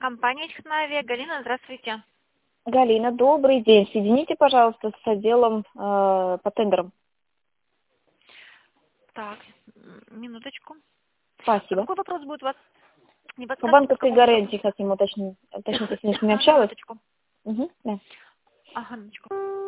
Компания «Техноавиа». Галина, здравствуйте. Галина, добрый день. Соедините, пожалуйста, с отделом по тендерам. Так, минуточку. А Спасибо. какой вопрос будет у вас? Не По подскажете, по банковской какому вопросу? гарантии хотим уточнить. Уточните, с ним с ними общалась? Минуточку. Угу, да. Ага, минуточку.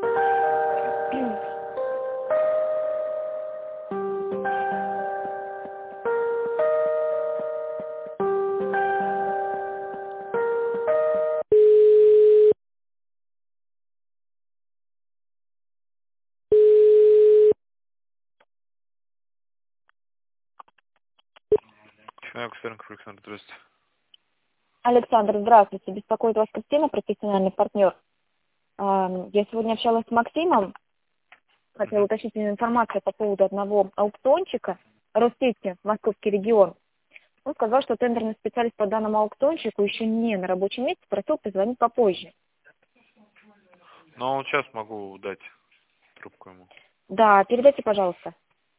Человек Стернков Александр, здравствуйте. Александр, здравствуйте. Беспокоит вас Кристина, профессиональный партнер. Я сегодня общалась с Максимом. Хотела уточнить информацию по поводу одного аукциончика Россети, Московский регион. Он сказал, что тендерный специалист по данному аукциончику еще не на рабочем месте, просил позвонить попозже. Ну, сейчас могу дать трубку ему. Да, передайте, пожалуйста.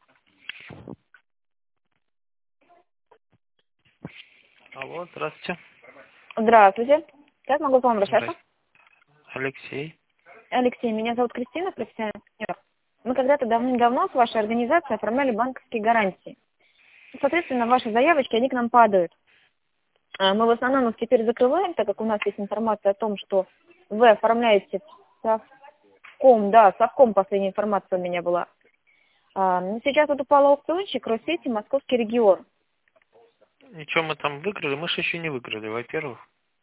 Алло, здравствуйте. Здравствуйте. Как могу к вам обращаться? Здрасте. Алексей. Алексей, меня зовут Кристина, профессиональный партнер. Мы когда-то давным-давно с вашей организацией оформляли банковские гарантии. Соответственно, ваши заявочки, они к нам падают. Мы в основном их теперь закрываем, так как у нас есть информация о том, что вы оформляете совком, да, совком последняя информация у меня была. Но сейчас вот упал аукциончик Россети, Московский регион. Ничего мы там выиграли? Мы же еще не выиграли, во-первых.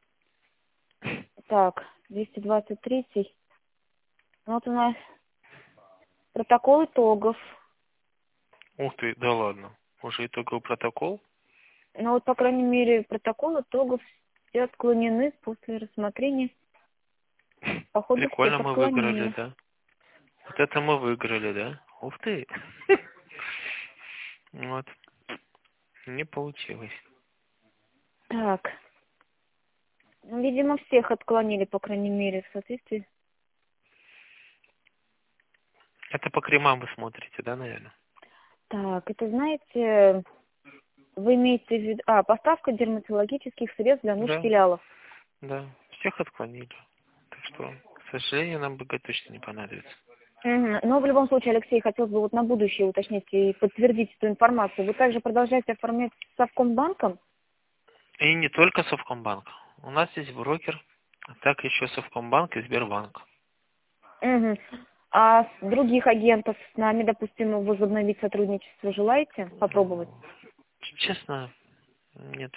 Так, 223. Вот у нас протокол итогов. Ух ты, да ладно. Уже итоговый протокол? Но вот, по крайней мере, протокол итогов все отклонены после рассмотрения. Походу, Прикольно всех мы выиграли, отклонили. да? Вот это мы выиграли, да? Ух ты. Вот. Не получилось. Так. Ну, видимо, всех отклонили, по крайней мере, в соответствии. Это по кремам вы смотрите, да, наверное? Так, это, знаете, вы имеете в виду... поставка дерматологических средств для нужд Да, филиалов. да. Всех отклонили. Так что, к сожалению, нам БГ точно не понадобится. Мгм. Но в любом случае, Алексей, хотелось бы вот на будущее уточнить и подтвердить эту информацию. Вы также продолжаете оформлять с Совкомбанком? И не только Совкомбанк. У нас есть брокер, а так еще Совкомбанк и Сбербанк. Мгм. А с других агентов с нами, допустим, возобновить сотрудничество желаете попробовать? Честно, нет.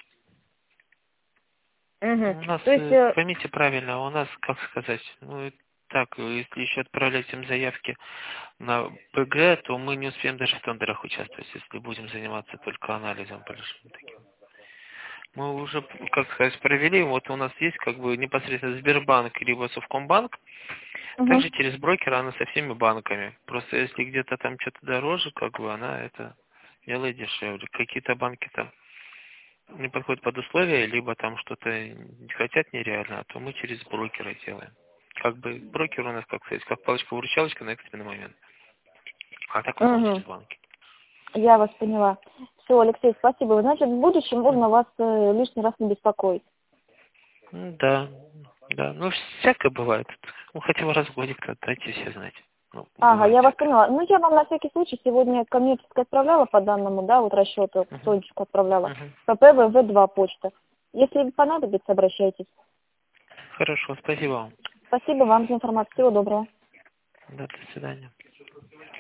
Мгм. У нас, То есть, поймите правильно, у нас, как сказать, ну, так, если еще отправлять им заявки на БГ, то мы не успеем даже в тендерах участвовать, если будем заниматься только анализом большим таким. Мы уже, как сказать, провели, вот у нас есть как бы непосредственно Сбербанк либо Совкомбанк, также мгм. через брокера она со всеми банками. Просто если где-то там что-то дороже, как бы она это делает дешевле. Какие-то банки там не подходят под условия, либо там что-то не хотят нереально, а то мы через брокера делаем. Как бы брокер у нас, как сказать, как палочка-выручалочка на экстренный момент. А так в основном через Мгм. банки. Я вас поняла. Все, Алексей, спасибо. Значит, в будущем можно вас лишний раз не беспокоить. Да, да. Ну, всякое бывает. Ну, хотя бы раз в годик-то дайте все знать. Ну, Ага, бывает я вас всякое. поняла. Ну, я вам на всякий случай сегодня коммерческое отправляла по данному, да, вот расчету, Мгм, сонечку отправляла. мгм. ППВВ2 почта. Если понадобится, обращайтесь. Хорошо, спасибо вам. Спасибо вам за информацию. Всего доброго. Да, до свидания.